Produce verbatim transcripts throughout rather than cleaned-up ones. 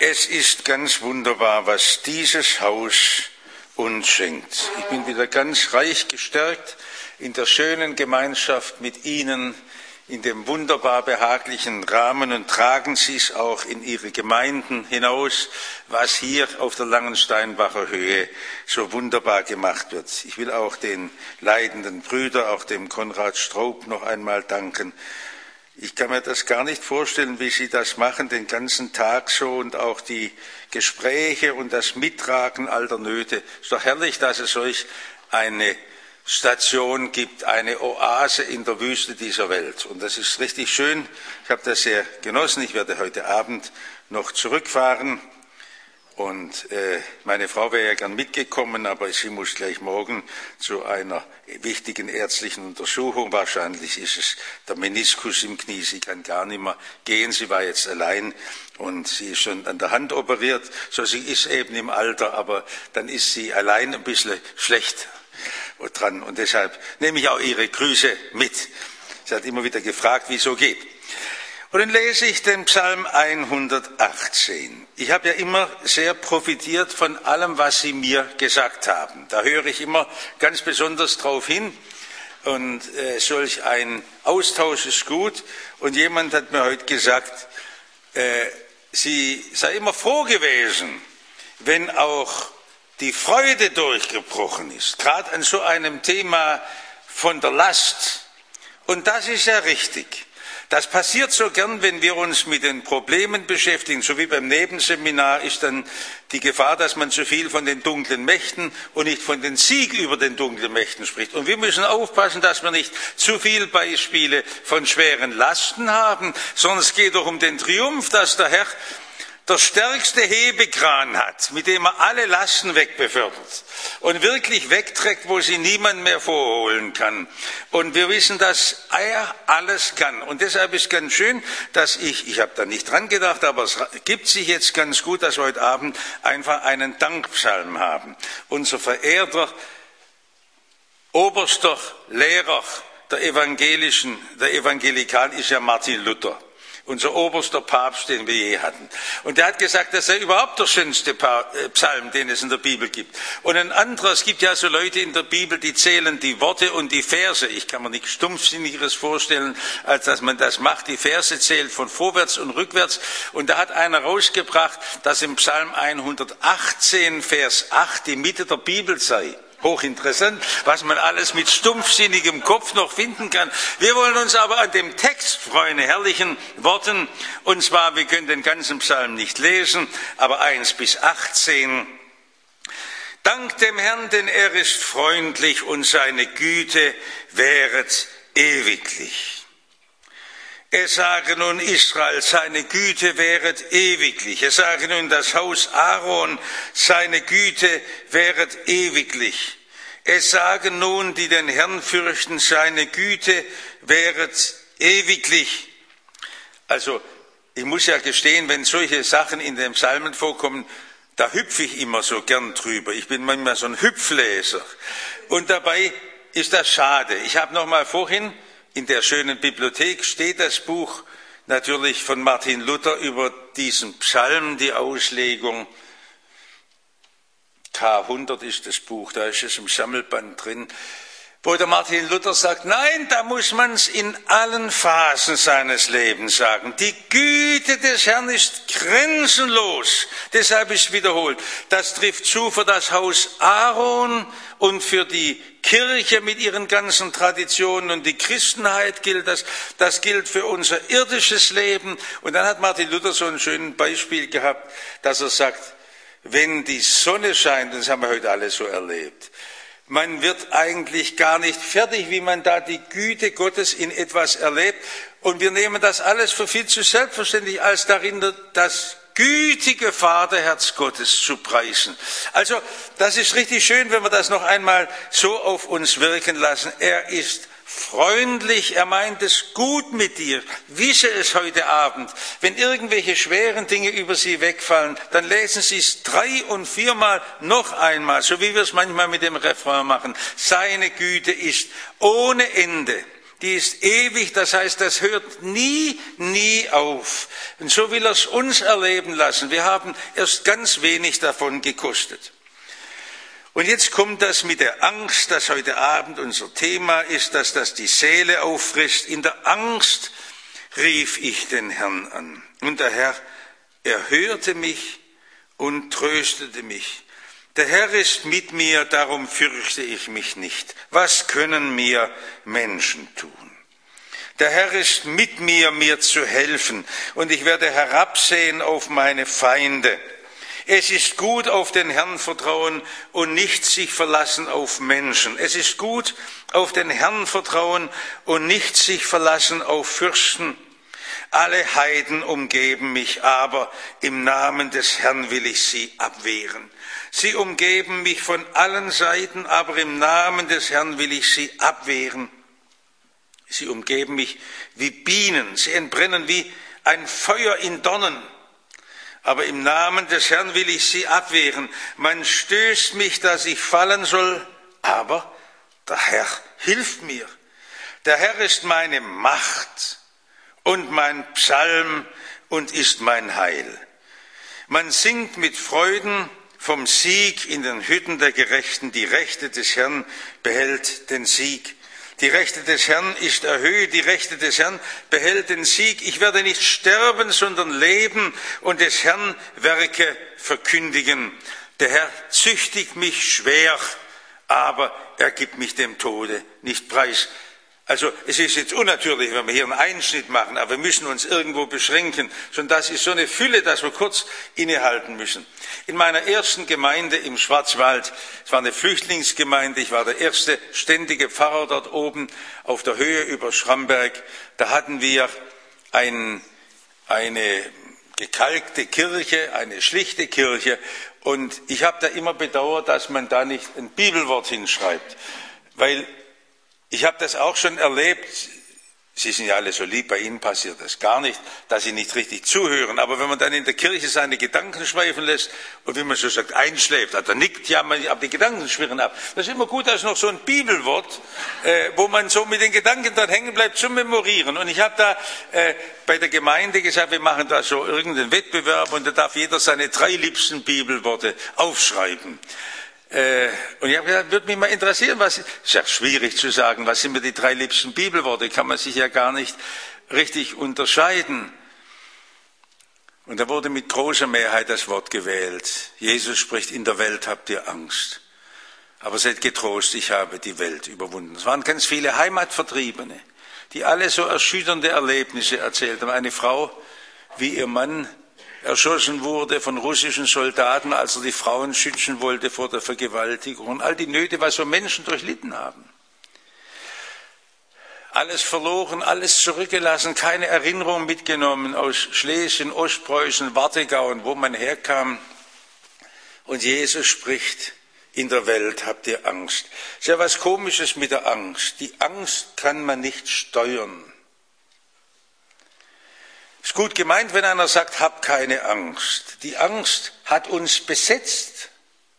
Es ist ganz wunderbar, was dieses Haus uns schenkt. Ich bin wieder ganz reich gestärkt in der schönen Gemeinschaft mit Ihnen, in dem wunderbar behaglichen Rahmen, und tragen Sie es auch in Ihre Gemeinden hinaus, was hier auf der Langensteinbacher Höhe so wunderbar gemacht wird. Ich will auch den leidenden Brüdern, auch dem Konrad Straub, noch einmal danken. Ich kann mir das gar nicht vorstellen, wie Sie das machen, den ganzen Tag so, und auch die Gespräche und das Mittragen all der Nöte. Es ist doch herrlich, dass es solch eine Station gibt, eine Oase in der Wüste dieser Welt. Und das ist richtig schön. Ich habe das sehr genossen. Ich werde heute Abend noch zurückfahren. Und äh, meine Frau wäre ja gern mitgekommen, aber sie muss gleich morgen zu einer wichtigen ärztlichen Untersuchung. Wahrscheinlich ist es der Meniskus im Knie. Sie kann gar nicht mehr gehen. Sie war jetzt allein und sie ist schon an der Hand operiert. So, sie ist eben im Alter, aber dann ist sie allein ein bisschen schlecht dran. Und deshalb nehme ich auch ihre Grüße mit. Sie hat immer wieder gefragt, wie es so geht. Und dann lese ich den Psalm hundertachtzehn. Ich habe ja immer sehr profitiert von allem, was Sie mir gesagt haben. Da höre ich immer ganz besonders drauf hin. Und äh, solch ein Austausch ist gut. Und jemand hat mir heute gesagt, äh, sie sei immer froh gewesen, wenn auch die Freude durchgebrochen ist. Gerade an so einem Thema von der Last. Und das ist ja richtig. Das passiert so gern, wenn wir uns mit den Problemen beschäftigen. So wie beim Nebenseminar ist dann die Gefahr, dass man zu viel von den dunklen Mächten und nicht von den Sieg über den dunklen Mächten spricht. Und wir müssen aufpassen, dass wir nicht zu viele Beispiele von schweren Lasten haben, sondern es geht doch um den Triumph, dass der Herr der stärkste Hebekran hat, mit dem er alle Lasten wegbefördert und wirklich wegträgt, wo sie niemand mehr vorholen kann. Und wir wissen, dass er alles kann. Und deshalb ist ganz schön, dass ich, ich habe da nicht dran gedacht, aber es gibt sich jetzt ganz gut, dass wir heute Abend einfach einen Dankpsalm haben. Unser verehrter oberster Lehrer der evangelischen, der Evangelikalen ist ja Martin Luther. Unser oberster Papst, den wir je hatten. Und der hat gesagt, das sei überhaupt der schönste Psalm, den es in der Bibel gibt. Und ein anderer, es gibt ja so Leute in der Bibel, die zählen die Worte und die Verse. Ich kann mir nichts Stumpfsinnigeres vorstellen, als dass man das macht. Die Verse zählt von vorwärts und rückwärts. Und da hat einer rausgebracht, dass im Psalm hundertachtzehn, Vers acht, die Mitte der Bibel sei. Hochinteressant, was man alles mit stumpfsinnigem Kopf noch finden kann. Wir wollen uns aber an dem Text freuen, herrlichen Worten. Und zwar, wir können den ganzen Psalm nicht lesen, aber eins bis achtzehn. Dank dem Herrn, denn er ist freundlich und seine Güte währet ewiglich. Es sage nun Israel, seine Güte währet ewiglich. Es sage nun das Haus Aaron, seine Güte währet ewiglich. Es sagen nun, die den Herrn fürchten, seine Güte währet ewiglich. Also, ich muss ja gestehen, wenn solche Sachen in den Psalmen vorkommen, da hüpfe ich immer so gern drüber. Ich bin manchmal so ein Hüpfleser. Und dabei ist das schade. Ich habe noch mal vorhin in der schönen Bibliothek steht das Buch natürlich von Martin Luther über diesen Psalm, die Auslegung. K hundert ist das Buch, da ist es im Sammelband drin, wo der Martin Luther sagt, nein, da muss man es in allen Phasen seines Lebens sagen. Die Güte des Herrn ist grenzenlos. Deshalb ist wiederholt. Das trifft zu für das Haus Aaron und für die Kirche mit ihren ganzen Traditionen, und die Christenheit gilt das. Das gilt für unser irdisches Leben. Und dann hat Martin Luther so ein schönes Beispiel gehabt, dass er sagt, wenn die Sonne scheint, das haben wir heute alle so erlebt, man wird eigentlich gar nicht fertig, wie man da die Güte Gottes in etwas erlebt. Und wir nehmen das alles für viel zu selbstverständlich, als darin das gütige Vaterherz Gottes zu preisen. Also, das ist richtig schön, wenn wir das noch einmal so auf uns wirken lassen. Er ist freundlich, er meint es gut mit dir. Wisse es heute Abend. Wenn irgendwelche schweren Dinge über Sie wegfallen, dann lesen Sie es drei und viermal noch einmal, so wie wir es manchmal mit dem Refrain machen. Seine Güte ist ohne Ende. die ist ewig, das heißt, das hört nie, nie auf. Und so will er es uns erleben lassen. Wir haben erst ganz wenig davon gekostet. Und jetzt kommt das mit der Angst, das heute Abend unser Thema ist, dass das die Seele auffrisst. In der Angst rief ich den Herrn an. Und der Herr erhörte mich und tröstete mich. Der Herr ist mit mir, darum fürchte ich mich nicht. Was können mir Menschen tun? Der Herr ist mit mir, mir zu helfen, und ich werde herabsehen auf meine Feinde. Es ist gut, auf den Herrn vertrauen und nicht sich verlassen auf Menschen. Es ist gut, auf den Herrn vertrauen und nicht sich verlassen auf Fürsten. Alle Heiden umgeben mich, aber im Namen des Herrn will ich sie abwehren. Sie umgeben mich von allen Seiten, aber im Namen des Herrn will ich sie abwehren. Sie umgeben mich wie Bienen, sie entbrennen wie ein Feuer in Dornen. Aber im Namen des Herrn will ich sie abwehren. Man stößt mich, dass ich fallen soll, aber der Herr hilft mir. Der Herr ist meine Macht und mein Psalm und ist mein Heil. Man singt mit Freuden vom Sieg in den Hütten der Gerechten. Die Rechte des Herrn behält den Sieg. Die Rechte des Herrn ist erhöht, die Rechte des Herrn behält den Sieg. Ich werde nicht sterben, sondern leben und des Herrn Werke verkündigen. Der Herr züchtigt mich schwer, aber er gibt mich dem Tode nicht preis. Also es ist jetzt unnatürlich, wenn wir hier einen Einschnitt machen, aber wir müssen uns irgendwo beschränken. Schon das ist so eine Fülle, dass wir kurz innehalten müssen. In meiner ersten Gemeinde im Schwarzwald, es war eine Flüchtlingsgemeinde, ich war der erste ständige Pfarrer dort oben auf der Höhe über Schramberg, da hatten wir ein, eine gekalkte Kirche, eine schlichte Kirche, und ich habe da immer bedauert, dass man da nicht ein Bibelwort hinschreibt, weil ich habe das auch schon erlebt. Sie sind ja alle so lieb, bei Ihnen passiert das gar nicht, dass Sie nicht richtig zuhören. Aber wenn man dann in der Kirche seine Gedanken schweifen lässt und wie man so sagt, einschläft, also nickt ja, man, aber die Gedanken schwirren ab. Das ist immer gut, dass noch so ein Bibelwort, äh, wo man so mit den Gedanken dran hängen bleibt, zum Memorieren. Und ich habe da äh, bei der Gemeinde gesagt, wir machen da so irgendeinen Wettbewerb und da darf jeder seine drei liebsten Bibelworte aufschreiben. Äh, und ich habe gesagt, würde mich mal interessieren, was, ist ja schwierig zu sagen, was sind mir die drei liebsten Bibelworte, kann man sich ja gar nicht richtig unterscheiden. Und da wurde mit großer Mehrheit das Wort gewählt. Jesus spricht, in der Welt habt ihr Angst, aber seid getrost, ich habe die Welt überwunden. Es waren ganz viele Heimatvertriebene, die alle so erschütternde Erlebnisse erzählt haben. Eine Frau, wie ihr Mann erschossen wurde von russischen Soldaten, als er die Frauen schützen wollte vor der Vergewaltigung. Und all die Nöte, was so Menschen durchlitten haben. Alles verloren, alles zurückgelassen, keine Erinnerung mitgenommen aus Schlesien, Ostpreußen, Wartegau und wo man herkam. Und Jesus spricht, in der Welt habt ihr Angst. Es ist ja was Komisches mit der Angst. Die Angst kann man nicht steuern. Es ist gut gemeint, wenn einer sagt, hab keine Angst. Die Angst hat uns besetzt.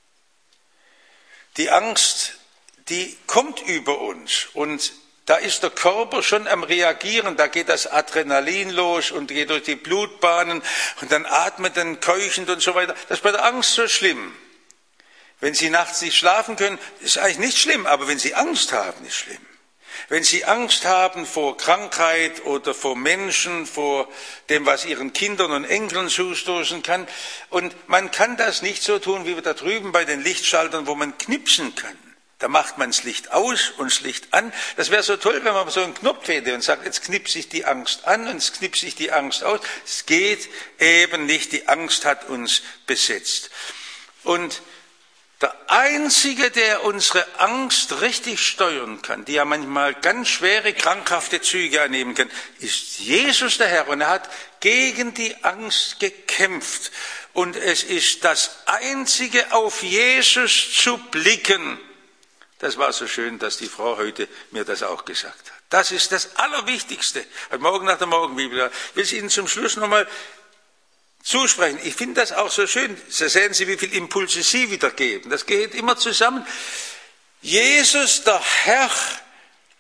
Die Angst, die kommt über uns und da ist der Körper schon am Reagieren, da geht das Adrenalin los und geht durch die Blutbahnen und dann atmet dann keuchend und so weiter. Das ist bei der Angst so schlimm. Wenn Sie nachts nicht schlafen können, ist eigentlich nicht schlimm, aber wenn Sie Angst haben, ist schlimm. Wenn Sie Angst haben vor Krankheit oder vor Menschen, vor dem, was Ihren Kindern und Enkeln zustoßen kann. Und man kann das nicht so tun, wie wir da drüben bei den Lichtschaltern, wo man knipsen kann. Da macht man das Licht aus und das Licht an. Das wäre so toll, wenn man so einen Knopf hätte und sagt, jetzt knipse ich die Angst an und jetzt knipse ich die Angst aus. Es geht eben nicht, die Angst hat uns besetzt. Und der Einzige, der unsere Angst richtig steuern kann, die ja manchmal ganz schwere, krankhafte Züge annehmen kann, ist Jesus der Herr. Und er hat gegen die Angst gekämpft. Und es ist das Einzige, auf Jesus zu blicken. Das war so schön, dass die Frau heute mir das auch gesagt hat. Das ist das Allerwichtigste. Heute Morgen nach der Morgenbibel will ich Ihnen zum Schluss nochmal zusprechen. Ich finde das auch so schön. Da sehen Sie, wie viele Impulse Sie wiedergeben. Das geht immer zusammen. Jesus, der Herr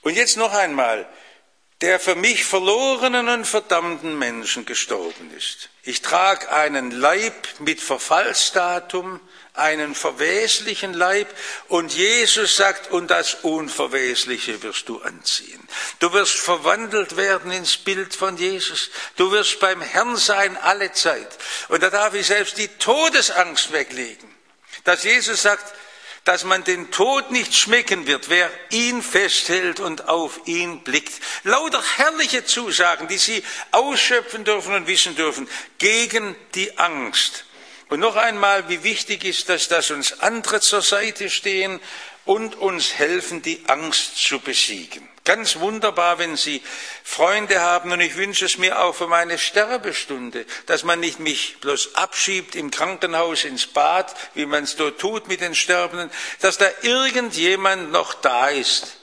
Und jetzt noch einmal, der für mich verlorenen und verdammten Menschen gestorben ist. Ich trage einen Leib mit Verfallsdatum, einen verweslichen Leib, und Jesus sagt, und das Unverwesliche wirst du anziehen. Du wirst verwandelt werden ins Bild von Jesus. Du wirst beim Herrn sein alle Zeit. Und da darf ich selbst die Todesangst weglegen. Dass Jesus sagt, dass man den Tod nicht schmecken wird, wer ihn festhält und auf ihn blickt. Lauter herrliche Zusagen, die Sie ausschöpfen dürfen und wissen dürfen, gegen die Angst. Und noch einmal, wie wichtig ist das, dass uns andere zur Seite stehen und uns helfen, die Angst zu besiegen. Ganz wunderbar, wenn Sie Freunde haben, und ich wünsche es mir auch für meine Sterbestunde, dass man nicht mich bloß abschiebt im Krankenhaus ins Bad, wie man es dort tut mit den Sterbenden, dass da irgendjemand noch da ist,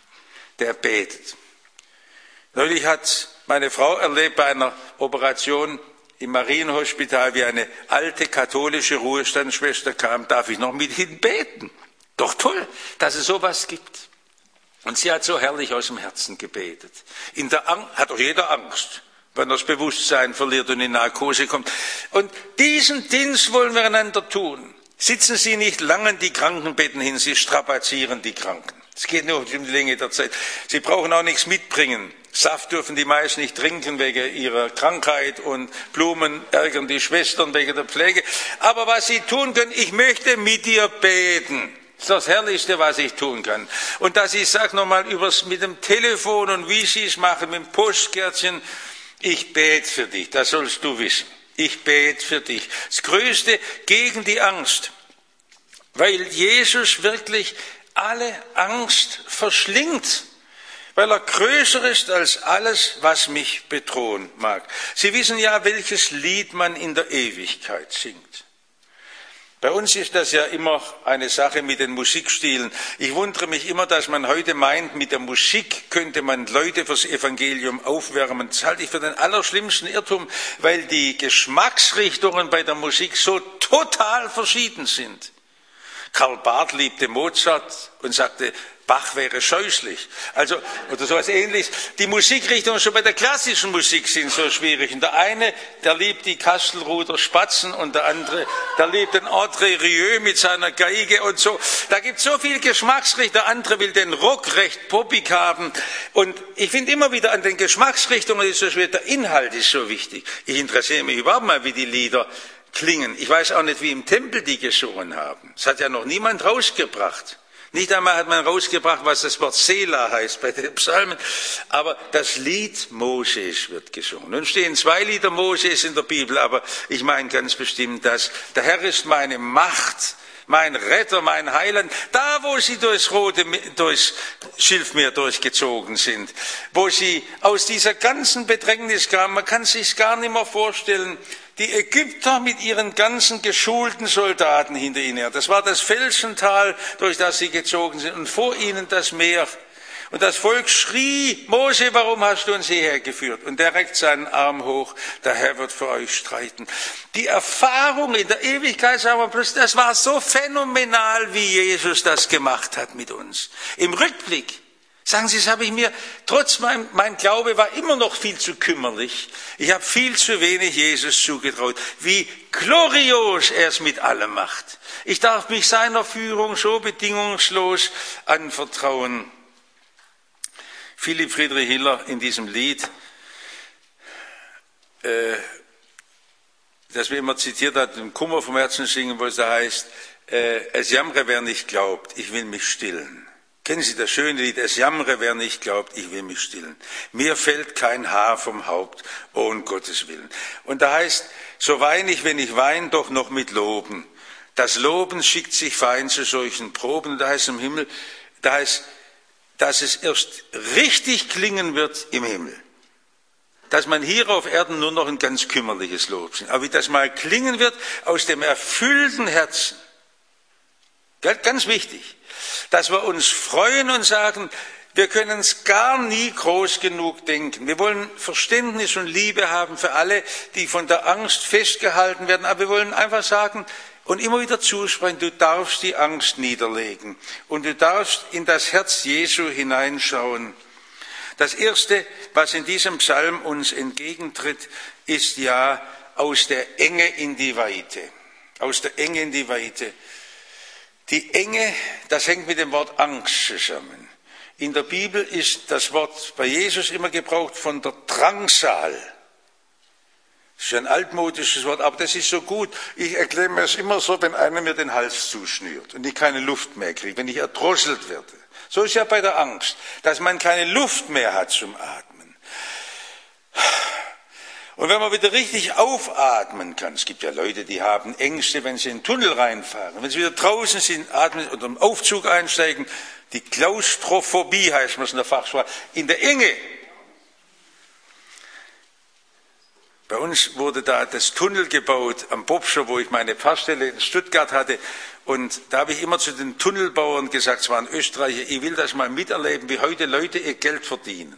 der betet. Neulich hat meine Frau erlebt bei einer Operation im Marienhospital, wie eine alte katholische Ruhestandsschwester kam, darf ich noch mit Ihnen beten? Doch toll, dass es sowas gibt. Und sie hat so herrlich aus dem Herzen gebetet. In der Angst hat doch jeder Angst, wenn er das Bewusstsein verliert und in Narkose kommt. Und diesen Dienst wollen wir einander tun. Sitzen Sie nicht lange in die Krankenbetten hin, Sie strapazieren die Kranken. Es geht nur um die Länge der Zeit. Sie brauchen auch nichts mitbringen. Saft dürfen die meisten nicht trinken wegen ihrer Krankheit, und Blumen ärgern die Schwestern wegen der Pflege. Aber was Sie tun können, ich möchte mit dir beten. Das ist das Herrlichste, was ich tun kann. Und dass ich sage nochmal übers mit dem Telefon und wie Sie es machen, mit dem Postkärtchen, ich bete für dich, das sollst du wissen. Ich bete für dich. Das Größte gegen die Angst, weil Jesus wirklich alle Angst verschlingt, weil er größer ist als alles, was mich bedrohen mag. Sie wissen ja, welches Lied man in der Ewigkeit singt. Bei uns ist das ja immer eine Sache mit den Musikstilen. Ich wundere mich immer, dass man heute meint, mit der Musik könnte man Leute fürs Evangelium aufwärmen. Das halte ich für den allerschlimmsten Irrtum, weil die Geschmacksrichtungen bei der Musik so total verschieden sind. Karl Barth liebte Mozart und sagte, Bach wäre scheußlich. Also, oder sowas Ähnliches. Die Musikrichtungen schon bei der klassischen Musik sind so schwierig. Und der eine, der liebt die Kastelruther Spatzen, und der andere, der liebt den André Rieu mit seiner Geige und so. Da gibt es so viel Geschmacksrichtungen. Der andere will den Rock recht poppig haben. Und ich finde immer wieder an den Geschmacksrichtungen ist so schwer. Der Inhalt ist so wichtig. Ich interessiere mich überhaupt mal, wie die Lieder klingen. Ich weiß auch nicht, wie im Tempel die gesungen haben. Das hat ja noch niemand rausgebracht. Nicht einmal hat man rausgebracht, was das Wort Selah heißt bei den Psalmen, aber das Lied Moses wird gesungen. Nun stehen zwei Lieder Moses in der Bibel, aber ich meine ganz bestimmt das. Der Herr ist meine Macht, mein Retter, mein Heiland. Da, wo sie durchs rote, durchs Schilfmeer durchgezogen sind, wo sie aus dieser ganzen Bedrängnis kamen, man kann sich's gar nicht mehr vorstellen. Die Ägypter mit ihren ganzen geschulten Soldaten hinter ihnen her. Das war das Felsental, durch das sie gezogen sind, und vor ihnen das Meer. Und das Volk schrie, Mose, warum hast du uns hierher geführt? Und der reckt seinen Arm hoch, der Herr wird für euch streiten. Die Erfahrung in der Ewigkeit, sagen wir bloß, das war so phänomenal, wie Jesus das gemacht hat mit uns. Im Rückblick, sagen Sie, das habe ich mir, trotz meinem, mein Glaube war immer noch viel zu kümmerlich. Ich habe viel zu wenig Jesus zugetraut. Wie glorios er es mit allem macht. Ich darf mich seiner Führung so bedingungslos anvertrauen. Philipp Friedrich Hiller in diesem Lied, äh, das wir immer zitiert hat, im Kummer vom Herzen singen, wo es da heißt, äh, es jammere, wer nicht glaubt, ich will mich stillen. Kennen Sie das schöne Lied, es jammere, wer nicht glaubt, ich will mich stillen. Mir fällt kein Haar vom Haupt, oh um Gottes Willen. Und da heißt, so wein ich, wenn ich wein, doch noch mit Loben. Das Loben schickt sich fein zu solchen Proben. Und da heißt im Himmel, da heißt, dass es erst richtig klingen wird im Himmel. Dass man hier auf Erden nur noch ein ganz kümmerliches Lob singt. Aber wie das mal klingen wird aus dem erfüllten Herzen. Ganz wichtig. Dass wir uns freuen und sagen, wir können es gar nie groß genug denken. Wir wollen Verständnis und Liebe haben für alle, die von der Angst festgehalten werden. Aber wir wollen einfach sagen, und immer wieder zusprechen, du darfst die Angst niederlegen und du darfst in das Herz Jesu hineinschauen. Das Erste, was in diesem Psalm uns entgegentritt, ist ja aus der Enge in die Weite. Aus der Enge in die Weite. Die Enge, das hängt mit dem Wort Angst zusammen. In der Bibel ist das Wort bei Jesus immer gebraucht von der Drangsal. Das ist ein altmodisches Wort, aber das ist so gut. Ich erkläre mir es immer so, wenn einer mir den Hals zuschnürt und ich keine Luft mehr kriege, wenn ich erdrosselt werde. So ist ja bei der Angst, dass man keine Luft mehr hat zum Atmen. Und wenn man wieder richtig aufatmen kann, es gibt ja Leute, die haben Ängste, wenn sie in den Tunnel reinfahren, wenn sie wieder draußen sind, atmen oder im Aufzug einsteigen, die Klaustrophobie heißt man es in der Fachsprache, in der Enge. Bei uns wurde da das Tunnel gebaut am Bobscher, wo ich meine Pfarrstelle in Stuttgart hatte. Und da habe ich immer zu den Tunnelbauern gesagt, es waren Österreicher, ich will das mal miterleben, wie heute Leute ihr Geld verdienen.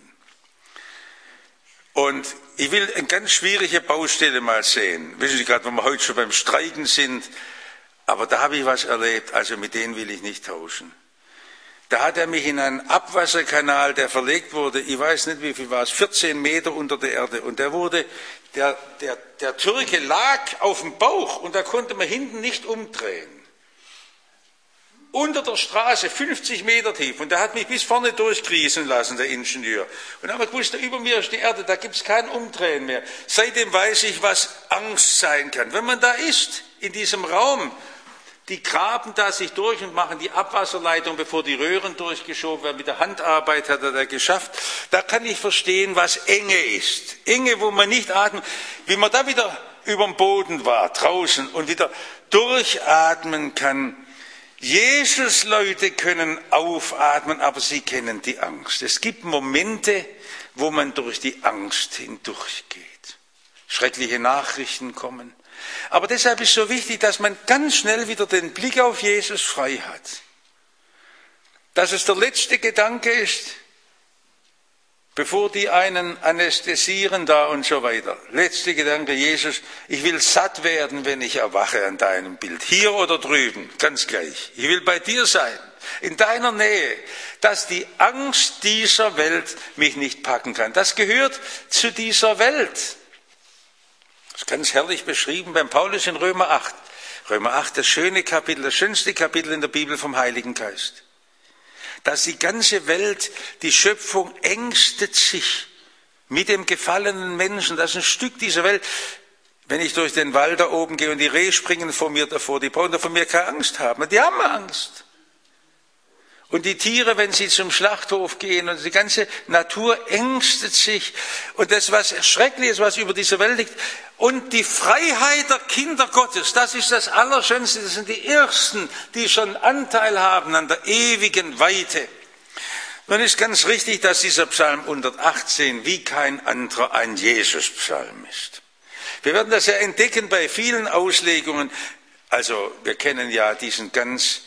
Und ich will eine ganz schwierige Baustelle mal sehen. Wissen Sie gerade, wenn wir heute schon beim Streiken sind, aber da habe ich was erlebt, also mit denen will ich nicht tauschen. Da hat er mich in einen Abwasserkanal, der verlegt wurde, ich weiß nicht wie viel war es, vierzehn Meter unter der Erde. Und der wurde, der, der, der Türke lag auf dem Bauch und da konnte man hinten nicht umdrehen. Unter der Straße, fünfzig Meter tief. Und der hat mich bis vorne durchkriechen lassen, der Ingenieur. Und dann habe ich gewusst, über mir ist die Erde, da gibt es kein Umdrehen mehr. Seitdem weiß ich, was Angst sein kann. Wenn man da ist, in diesem Raum, die graben da sich durch und machen die Abwasserleitung, bevor die Röhren durchgeschoben werden. Mit der Handarbeit hat er das geschafft. Da kann ich verstehen, was Enge ist. Enge, wo man nicht atmet. Wie man da wieder über dem Boden war, draußen, und wieder durchatmen kann. Jesus, Leute, können aufatmen, aber sie kennen die Angst. Es gibt Momente, wo man durch die Angst hindurchgeht. Schreckliche Nachrichten kommen. Aber deshalb ist so wichtig, dass man ganz schnell wieder den Blick auf Jesus frei hat. Dass es der letzte Gedanke ist, bevor die einen anästhesieren da und so weiter. Letzte Gedanke, Jesus, ich will satt werden, wenn ich erwache an deinem Bild. Hier oder drüben, ganz gleich. Ich will bei dir sein, in deiner Nähe, dass die Angst dieser Welt mich nicht packen kann. Das gehört zu dieser Welt. Das ist ganz herrlich beschrieben beim Paulus in Römer acht. Römer acht, das schöne Kapitel, das schönste Kapitel in der Bibel vom Heiligen Geist. Dass die ganze Welt, die Schöpfung ängstet sich mit dem gefallenen Menschen. Das ist ein Stück dieser Welt. Wenn ich durch den Wald da oben gehe und die Rehe springen vor mir davor, die brauchen da von mir keine Angst haben. Die haben Angst. Und die Tiere, wenn sie zum Schlachthof gehen, und die ganze Natur ängstet sich. Und das, was Schreckliches, was über dieser Welt liegt. Und die Freiheit der Kinder Gottes, das ist das Allerschönste. Das sind die Ersten, die schon Anteil haben an der ewigen Weite. Nun ist ganz richtig, dass dieser Psalm hundertachtzehn wie kein anderer ein Jesus-Psalm ist. Wir werden das ja entdecken bei vielen Auslegungen. Also, wir kennen ja diesen ganz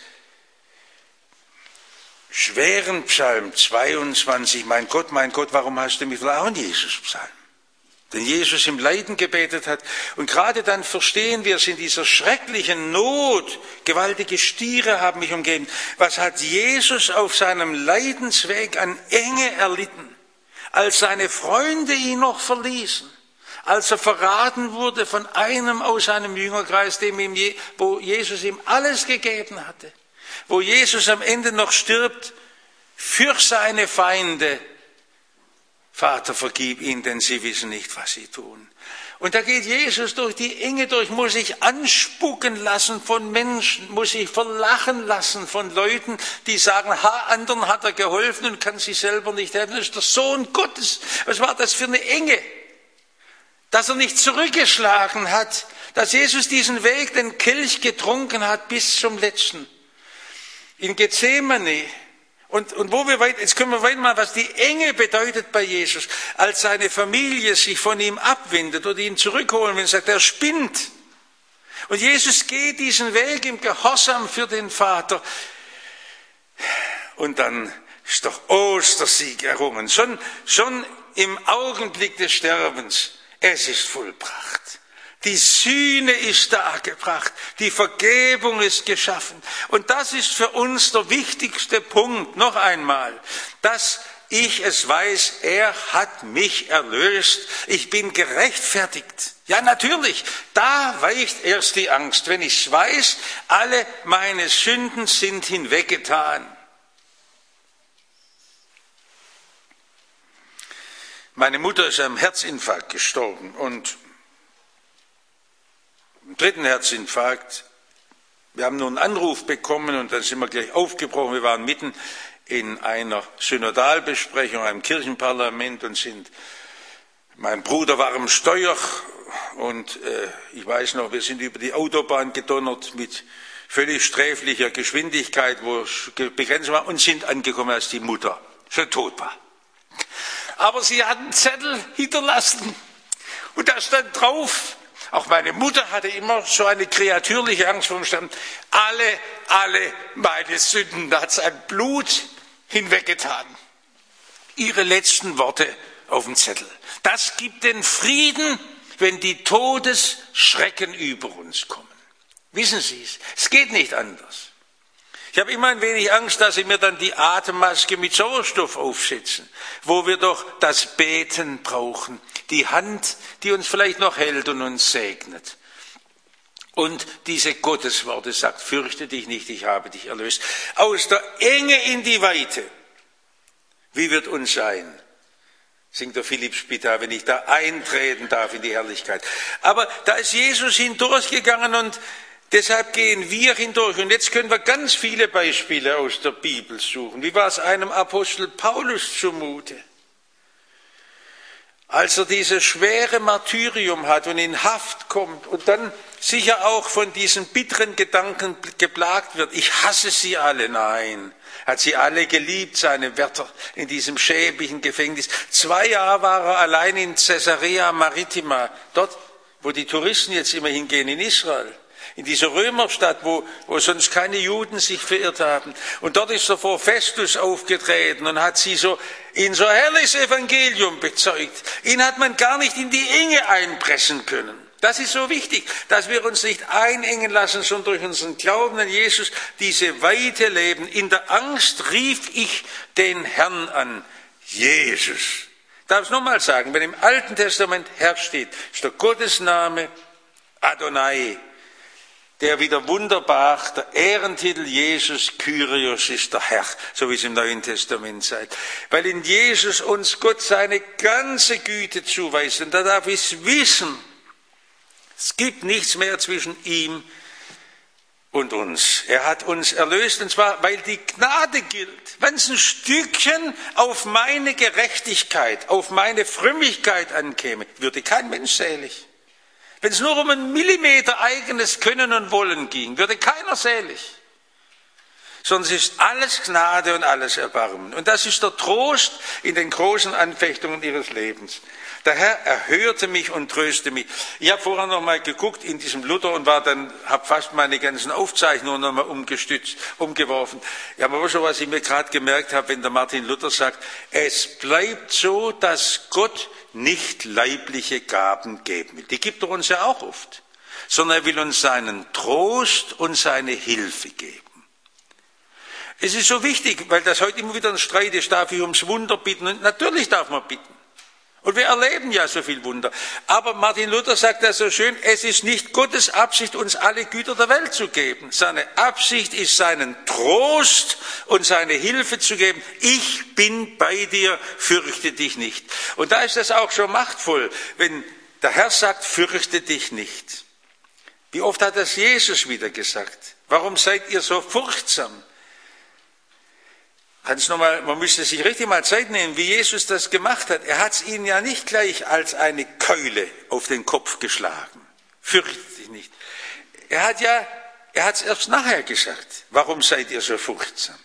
schweren Psalm zweiundzwanzig, mein Gott, mein Gott, warum hast du mich verlassen? Auch ein Jesus-Psalm, den Jesus im Leiden gebetet hat. Und gerade dann verstehen wir es in dieser schrecklichen Not, gewaltige Stiere haben mich umgeben. Was hat Jesus auf seinem Leidensweg an Enge erlitten, als seine Freunde ihn noch verließen, als er verraten wurde von einem aus seinem Jüngerkreis, dem ihm, wo Jesus ihm alles gegeben hatte. Wo Jesus am Ende noch stirbt für seine Feinde. Vater, vergib ihnen, denn sie wissen nicht, was sie tun. Und da geht Jesus durch die Enge durch, muss sich anspucken lassen von Menschen, muss sich verlachen lassen von Leuten, die sagen, ha, anderen hat er geholfen und kann sich selber nicht helfen. Das ist der Sohn Gottes. Was war das für eine Enge? Dass er nicht zurückgeschlagen hat, dass Jesus diesen Weg, den Kelch getrunken hat bis zum letzten. In Gethsemane, und, und wo wir weit, jetzt können wir weitermachen, was die Enge bedeutet bei Jesus, als seine Familie sich von ihm abwendet oder ihn zurückholen will und sagt, er spinnt. Und Jesus geht diesen Weg im Gehorsam für den Vater. Und dann ist doch Ostersieg errungen, schon, schon im Augenblick des Sterbens. Es ist vollbracht. Die Sühne ist dargebracht, die Vergebung ist geschaffen. Und das ist für uns der wichtigste Punkt, noch einmal, dass ich es weiß, er hat mich erlöst, ich bin gerechtfertigt. Ja, natürlich, da weicht erst die Angst, wenn ich weiß, alle meine Sünden sind hinweggetan. Meine Mutter ist am Herzinfarkt gestorben und im dritten Herzinfarkt, wir haben nur einen Anruf bekommen und dann sind wir gleich aufgebrochen. Wir waren mitten in einer Synodalbesprechung, einem Kirchenparlament und sind, mein Bruder war am Steuer und äh, ich weiß noch, wir sind über die Autobahn gedonnert mit völlig sträflicher Geschwindigkeit, wo begrenzt war, und sind angekommen, als die Mutter schon tot war. Aber sie hat einen Zettel hinterlassen und da stand drauf, auch meine Mutter hatte immer so eine kreatürliche Angst vor dem Sterben. Alle, alle meine Sünden, da hat es ein Blut hinweggetan. Ihre letzten Worte auf dem Zettel. Das gibt den Frieden, wenn die Todesschrecken über uns kommen. Wissen Sie es? Es geht nicht anders. Ich habe immer ein wenig Angst, dass sie mir dann die Atemmaske mit Sauerstoff aufsetzen, wo wir doch das Beten brauchen, die Hand, die uns vielleicht noch hält und uns segnet. Und diese Gottesworte sagt, fürchte dich nicht, ich habe dich erlöst. Aus der Enge in die Weite, wie wird uns sein? Singt der Philipp Spitta, wenn ich da eintreten darf in die Herrlichkeit. Aber da ist Jesus hindurchgegangen und deshalb gehen wir hindurch. Und jetzt können wir ganz viele Beispiele aus der Bibel suchen. Wie war es einem Apostel Paulus zumute? Als er dieses schwere Martyrium hat und in Haft kommt und dann sicher auch von diesen bitteren Gedanken geplagt wird. Ich hasse sie alle. Nein, hat sie alle geliebt, seine Wärter in diesem schäbigen Gefängnis. Zwei Jahre war er allein in Caesarea Maritima, dort, wo die Touristen jetzt immer hingehen, in Israel. In dieser Römerstadt, wo, wo sonst keine Juden sich verirrt haben. Und dort ist er vor Festus aufgetreten und hat sie so in so helles Evangelium bezeugt. Ihn hat man gar nicht in die Enge einpressen können. Das ist so wichtig, dass wir uns nicht einengen lassen, sondern durch unseren Glauben an Jesus diese Weite leben. In der Angst rief ich den Herrn an, Jesus. Ich darf es nochmal sagen, wenn im Alten Testament Herr steht, ist der Gottesname Adonai. Der wieder wunderbar, der Ehrentitel Jesus Kyrios ist der Herr, so wie es im Neuen Testament sagt. Weil in Jesus uns Gott seine ganze Güte zuweist. Und da darf ich wissen, es gibt nichts mehr zwischen ihm und uns. Er hat uns erlöst, und zwar, weil die Gnade gilt. Wenn es ein Stückchen auf meine Gerechtigkeit, auf meine Frömmigkeit ankäme, würde kein Mensch selig. Wenn es nur um einen Millimeter eigenes Können und Wollen ging, würde keiner selig. Sondern es ist alles Gnade und alles Erbarmen. Und das ist der Trost in den großen Anfechtungen ihres Lebens. Der Herr erhörte mich und tröste mich. Ich habe vorher noch mal geguckt in diesem Luther und war dann, habe fast meine ganzen Aufzeichnungen noch mal umgestützt, umgeworfen. Ja, aber schon, was ich mir gerade gemerkt habe, wenn der Martin Luther sagt, es bleibt so, dass Gott nicht leibliche Gaben geben will. Die gibt er uns ja auch oft. Sondern er will uns seinen Trost und seine Hilfe geben. Es ist so wichtig, weil das heute immer wieder ein Streit ist, darf ich ums Wunder bitten? Und natürlich darf man bitten. Und wir erleben ja so viel Wunder. Aber Martin Luther sagt das so schön, es ist nicht Gottes Absicht, uns alle Güter der Welt zu geben. Seine Absicht ist, seinen Trost und seine Hilfe zu geben. Ich bin bei dir, fürchte dich nicht. Und da ist das auch schon machtvoll, wenn der Herr sagt, fürchte dich nicht. Wie oft hat das Jesus wieder gesagt? Warum seid ihr so furchtsam? Kannst noch mal, man müsste sich richtig mal Zeit nehmen, wie Jesus das gemacht hat. Er hat es ihnen ja nicht gleich als eine Keule auf den Kopf geschlagen. Fürchte dich nicht. Er hat ja, er hat es erst nachher gesagt. Warum seid ihr so furchtsam?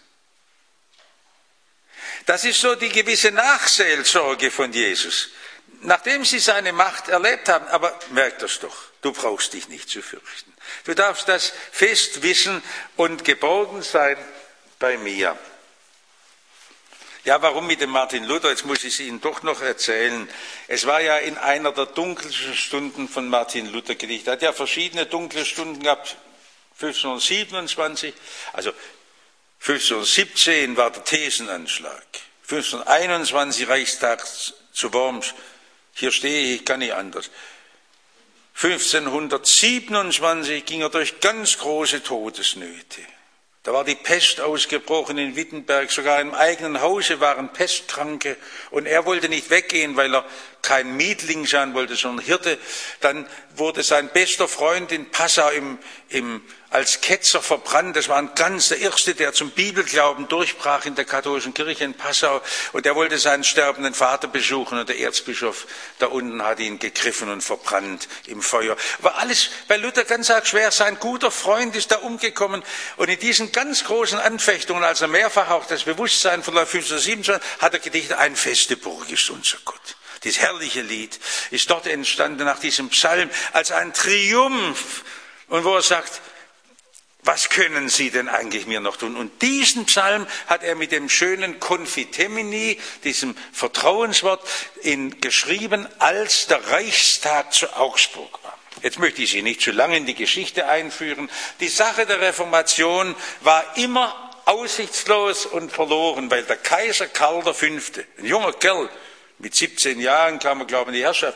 Das ist so die gewisse Nachseelsorge von Jesus. Nachdem sie seine Macht erlebt haben, aber merkt das doch, du brauchst dich nicht zu fürchten. Du darfst das fest wissen und geborgen sein bei mir. Ja, warum mit dem Martin Luther? Jetzt muss ich es Ihnen doch noch erzählen. Es war ja in einer der dunkelsten Stunden von Martin Luther gedichtet. Er hat ja verschiedene dunkle Stunden gehabt. fünfzehnhundertsiebenundzwanzig, also fünfzehnhundertsiebzehn war der Thesenanschlag. fünfzehnhunderteinundzwanzig Reichstag zu Worms. Hier stehe ich, kann nicht anders. fünfzehnhundertsiebenundzwanzig ging er durch ganz große Todesnöte. Da war die Pest ausgebrochen in Wittenberg, sogar im eigenen Hause waren Pestkranke und er wollte nicht weggehen, weil er kein Mietling sein wollte, sondern Hirte. Dann wurde sein bester Freund in Passau im, im, als Ketzer verbrannt. Das war ein ganz der Erste, der zum Bibelglauben durchbrach in der katholischen Kirche in Passau. Und er wollte seinen sterbenden Vater besuchen und der Erzbischof da unten hat ihn gegriffen und verbrannt im Feuer. War alles bei Luther ganz arg schwer. Sein guter Freund ist da umgekommen und in diesen ganz großen Anfechtungen, als er mehrfach auch das Bewusstsein von fünfzehnhundertsiebenundzwanzig hat er gedichtet, ein feste Burg ist unser Gott. Dieses herrliche Lied ist dort entstanden nach diesem Psalm als ein Triumph und wo er sagt, was können Sie denn eigentlich mir noch tun? Und diesen Psalm hat er mit dem schönen Confitemini, diesem Vertrauenswort, in, geschrieben, als der Reichstag zu Augsburg war. Jetzt möchte ich Sie nicht zu lange in die Geschichte einführen. Die Sache der Reformation war immer aussichtslos und verloren, weil der Kaiser Karl der Fünfte, ein junger Kerl, mit siebzehn Jahren kam er, glaube ich, in die Herrschaft.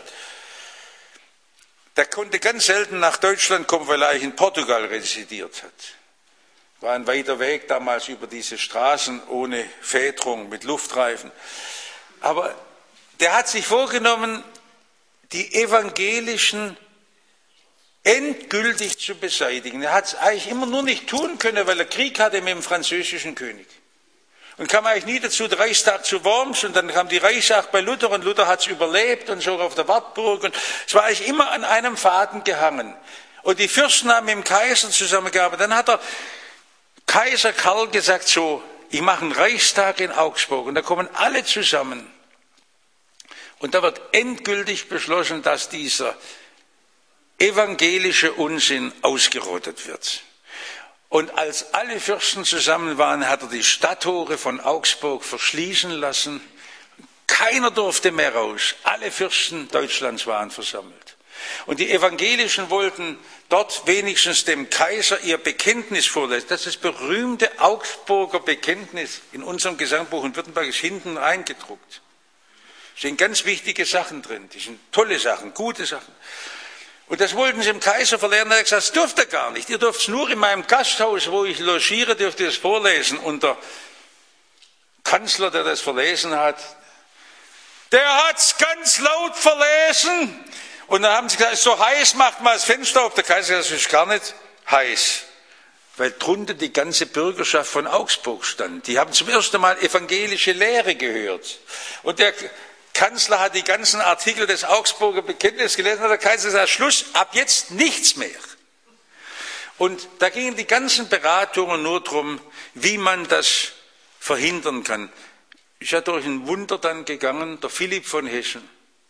Der konnte ganz selten nach Deutschland kommen, weil er eigentlich in Portugal residiert hat. War ein weiter Weg damals über diese Straßen ohne Federung mit Luftreifen. Aber der hat sich vorgenommen, die Evangelischen endgültig zu beseitigen. Er hat es eigentlich immer nur nicht tun können, weil er Krieg hatte mit dem französischen König. Und kam eigentlich nie dazu, der Reichstag zu Worms und dann kam die Reichssache bei Luther und Luther hat es überlebt und so auf der Wartburg und es war eigentlich immer an einem Faden gehangen. Und die Fürsten haben mit dem Kaiser zusammengearbeitet. Dann hat der Kaiser Karl gesagt, so, ich mache einen Reichstag in Augsburg und da kommen alle zusammen. Und da wird endgültig beschlossen, dass dieser evangelische Unsinn ausgerottet wird. Und als alle Fürsten zusammen waren, hat er die Stadttore von Augsburg verschließen lassen. Keiner durfte mehr raus. Alle Fürsten Deutschlands waren versammelt. Und die Evangelischen wollten dort wenigstens dem Kaiser ihr Bekenntnis vorlesen. Das ist das berühmte Augsburger Bekenntnis in unserem Gesangbuch in Württemberg ist hinten eingedruckt. Da stehen ganz wichtige Sachen drin. Das sind tolle Sachen, gute Sachen. Und das wollten sie dem Kaiser verlehren. Er hat gesagt, das dürft ihr gar nicht. Ihr dürft es nur in meinem Gasthaus, wo ich logiere, dürft ihr es vorlesen. Und der Kanzler, der das verlesen hat, der hat es ganz laut verlesen. Und dann haben sie gesagt, es ist so heiß, macht mal das Fenster auf. Der Kaiser hat gesagt, es ist gar nicht heiß. Weil drunter die ganze Bürgerschaft von Augsburg stand. Die haben zum ersten Mal evangelische Lehre gehört. Und der Kanzler hat die ganzen Artikel des Augsburger Bekenntnisses gelesen, hat der Kaiser gesagt, Schluss, ab jetzt nichts mehr. Und da gingen die ganzen Beratungen nur darum, wie man das verhindern kann. Ist ja durch ein Wunder dann gegangen, der Philipp von Hessen.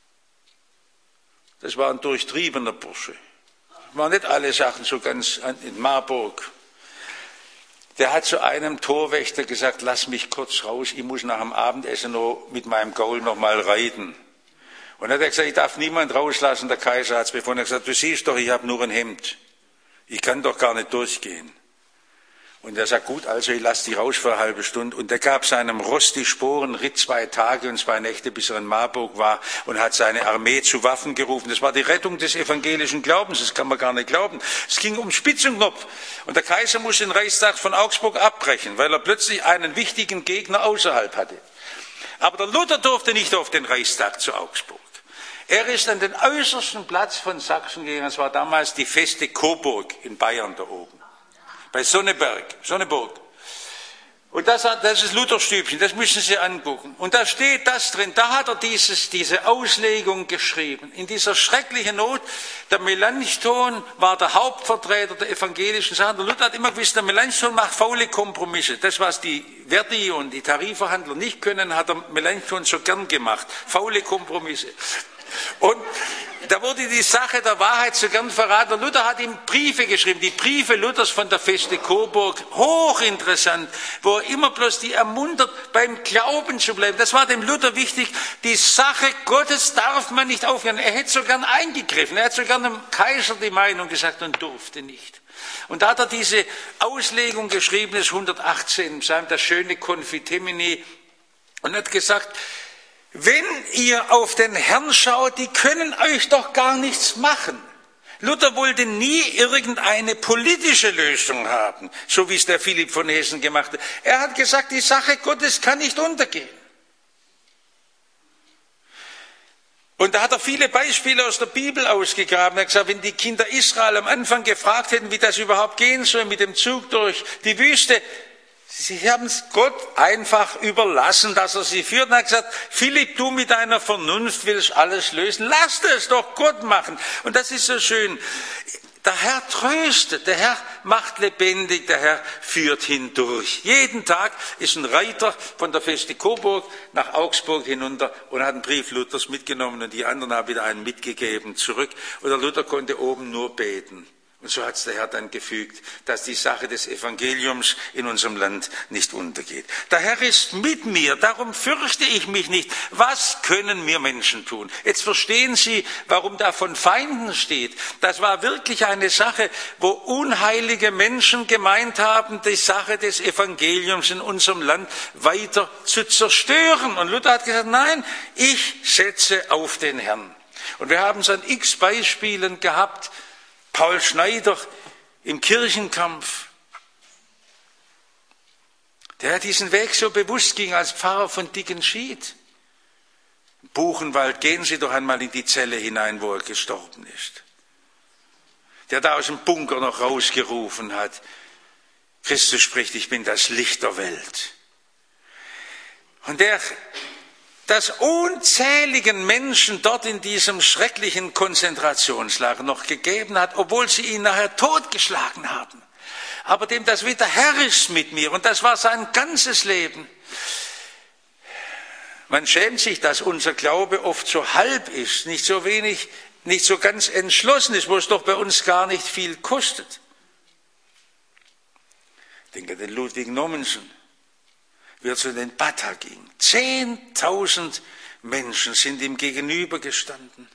Das war ein durchtriebener Bursche. Das waren nicht alle Sachen so ganz in Marburg. Der hat zu einem Torwächter gesagt, lass mich kurz raus, ich muss nach dem Abendessen noch mit meinem Gaul noch mal reiten. Und dann hat er gesagt, ich darf niemand rauslassen, der Kaiser hat es befohlen. Er hat gesagt, du siehst doch, ich habe nur ein Hemd. Ich kann doch gar nicht durchgehen. Und er sagt, gut, also ich lasse dich raus für eine halbe Stunde. Und er gab seinem Ross die Sporen, ritt zwei Tage und zwei Nächte, bis er in Marburg war und hat seine Armee zu Waffen gerufen. Das war die Rettung des evangelischen Glaubens, das kann man gar nicht glauben. Es ging um Spitzenknopf. Und der Kaiser musste den Reichstag von Augsburg abbrechen, weil er plötzlich einen wichtigen Gegner außerhalb hatte. Aber der Luther durfte nicht auf den Reichstag zu Augsburg. Er ist an den äußersten Platz von Sachsen gegangen, das war damals die feste Coburg in Bayern da oben. Bei Sonneberg, Sonneburg. Und das, das ist Lutherstübchen, das müssen Sie angucken. Und da steht das drin, da hat er dieses, diese Auslegung geschrieben. In dieser schrecklichen Not, der Melanchthon war der Hauptvertreter der evangelischen Sachen. Der Luther hat immer gewusst, der Melanchthon macht faule Kompromisse. Das, was die Verdi und die Tarifverhandler nicht können, hat der Melanchthon so gern gemacht. Faule Kompromisse. Und da wurde die Sache der Wahrheit so gern verraten. Luther hat ihm Briefe geschrieben, die Briefe Luthers von der Feste Coburg, hochinteressant, wo er immer bloß die ermuntert, beim Glauben zu bleiben. Das war dem Luther wichtig. Die Sache Gottes darf man nicht aufhören. Er hätte so gern eingegriffen. Er hätte so gern dem Kaiser die Meinung gesagt und durfte nicht. Und da hat er diese Auslegung geschrieben, das hundertachtzehn, im Psalm, das schöne Confitemini, und hat gesagt, wenn ihr auf den Herrn schaut, die können euch doch gar nichts machen. Luther wollte nie irgendeine politische Lösung haben, so wie es der Philipp von Hessen gemacht hat. Er hat gesagt, die Sache Gottes kann nicht untergehen. Und da hat er viele Beispiele aus der Bibel ausgegraben. Er hat gesagt, wenn die Kinder Israel am Anfang gefragt hätten, wie das überhaupt gehen soll mit dem Zug durch die Wüste, sie haben es Gott einfach überlassen, dass er sie führt. Und er hat gesagt, Philipp, du mit deiner Vernunft willst alles lösen. Lass es doch Gott machen. Und das ist so schön. Der Herr tröstet, der Herr macht lebendig, der Herr führt hindurch. Jeden Tag ist ein Reiter von der Feste Coburg nach Augsburg hinunter und hat einen Brief Luthers mitgenommen und die anderen haben wieder einen mitgegeben zurück. Und der Luther konnte oben nur beten. Und so hat es der Herr dann gefügt, dass die Sache des Evangeliums in unserem Land nicht untergeht. Der Herr ist mit mir, darum fürchte ich mich nicht. Was können mir Menschen tun? Jetzt verstehen Sie, warum da von Feinden steht. Das war wirklich eine Sache, wo unheilige Menschen gemeint haben, die Sache des Evangeliums in unserem Land weiter zu zerstören. Und Luther hat gesagt, nein, ich setze auf den Herrn. Und wir haben es an x Beispielen gehabt. Paul Schneider im Kirchenkampf, der diesen Weg so bewusst ging als Pfarrer von Dickenschied. Im Buchenwald, gehen Sie doch einmal in die Zelle hinein, wo er gestorben ist. Der da aus dem Bunker noch rausgerufen hat, Christus spricht, ich bin das Licht der Welt. Und der das unzähligen Menschen dort in diesem schrecklichen Konzentrationslager noch gegeben hat, obwohl sie ihn nachher totgeschlagen haben. Aber dem das wieder Herr ist mit mir, und das war sein ganzes Leben. Man schämt sich, dass unser Glaube oft so halb ist, nicht so wenig, nicht so ganz entschlossen ist, wo es doch bei uns gar nicht viel kostet. Ich denke an den Ludwig Nommensen, wie er zu den Bata ging. Zehntausend Menschen sind ihm gegenübergestanden.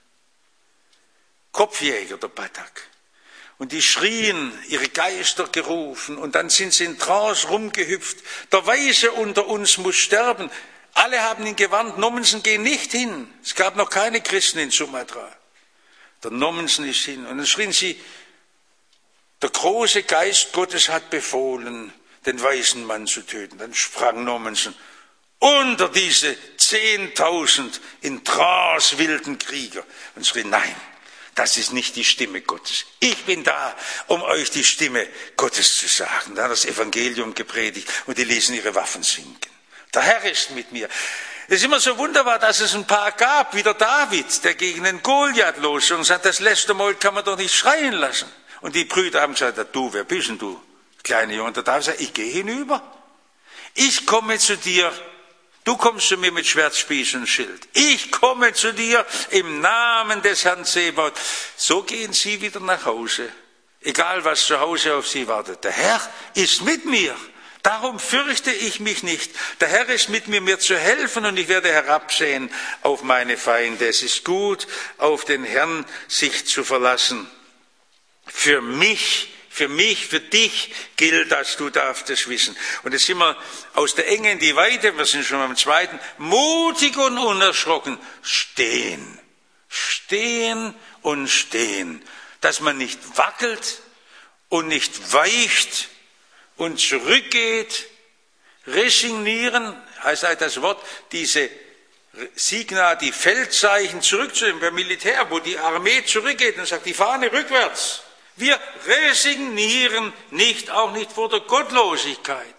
Kopfjäger der Batak. Und die schrien, ihre Geister gerufen, und dann sind sie in Trance rumgehüpft. Der Weise unter uns muss sterben. Alle haben ihn gewarnt, Nommensen, geh nicht hin. Es gab noch keine Christen in Sumatra. Der Nommensen ist hin. Und dann schrien sie, der große Geist Gottes hat befohlen, den weisen Mann zu töten. Dann sprang Nommensen unter diese zehntausend in Trance wilden Krieger und schrie, nein, das ist nicht die Stimme Gottes. Ich bin da, um euch die Stimme Gottes zu sagen. Da hat das Evangelium gepredigt und die ließen ihre Waffen sinken. Der Herr ist mit mir. Es ist immer so wunderbar, dass es ein paar gab, wie der David, der gegen den Goliath los und sagt, das letzte Mal kann man doch nicht schreien lassen. Und die Brüder haben gesagt, du, wer bist denn du? Kleine Junge, der David sagt, ich gehe hinüber. Ich komme zu dir. Du kommst zu mir mit Schwert, Spieß und Schild. Ich komme zu dir im Namen des Herrn Zebaoth. So gehen sie wieder nach Hause. Egal, was zu Hause auf sie wartet. Der Herr ist mit mir. Darum fürchte ich mich nicht. Der Herr ist mit mir, mir zu helfen, und ich werde herabsehen auf meine Feinde. Es ist gut, auf den Herrn sich zu verlassen. Für mich Für mich, für dich gilt das, du darfst es wissen. Und jetzt sind wir aus der Enge in die Weite, wir sind schon beim zweiten, mutig und unerschrocken, stehen, stehen und stehen, dass man nicht wackelt und nicht weicht und zurückgeht. Resignieren heißt halt das Wort, diese Signa, die Feldzeichen zurückzunehmen, beim Militär, wo die Armee zurückgeht und sagt, die Fahne rückwärts. Wir resignieren nicht, auch nicht vor der Gottlosigkeit.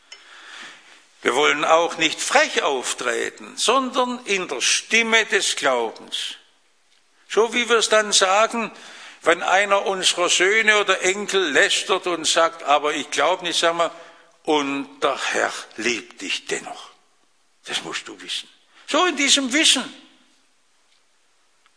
Wir wollen auch nicht frech auftreten, sondern in der Stimme des Glaubens. So wie wir es dann sagen, wenn einer unserer Söhne oder Enkel lästert und sagt, aber ich glaube nicht, sagen wir, und der Herr liebt dich dennoch. Das musst du wissen. So in diesem Wissen.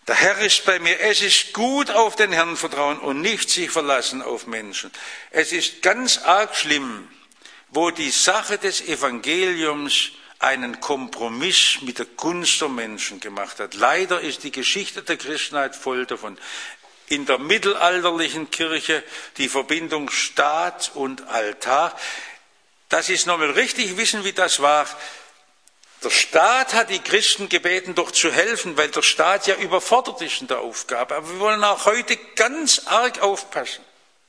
Der Herr ist bei mir. Es ist gut, auf den Herrn vertrauen und nicht sich verlassen auf Menschen. Es ist ganz arg schlimm, wo die Sache des Evangeliums einen Kompromiss mit der Gunst der Menschen gemacht hat. Leider ist die Geschichte der Christenheit voll davon. In der mittelalterlichen Kirche die Verbindung Staat und Altar. Das ist nochmal richtig wissen, wie das war. Der Staat hat die Christen gebeten, doch zu helfen, weil der Staat ja überfordert ist in der Aufgabe. Aber wir wollen auch heute ganz arg aufpassen.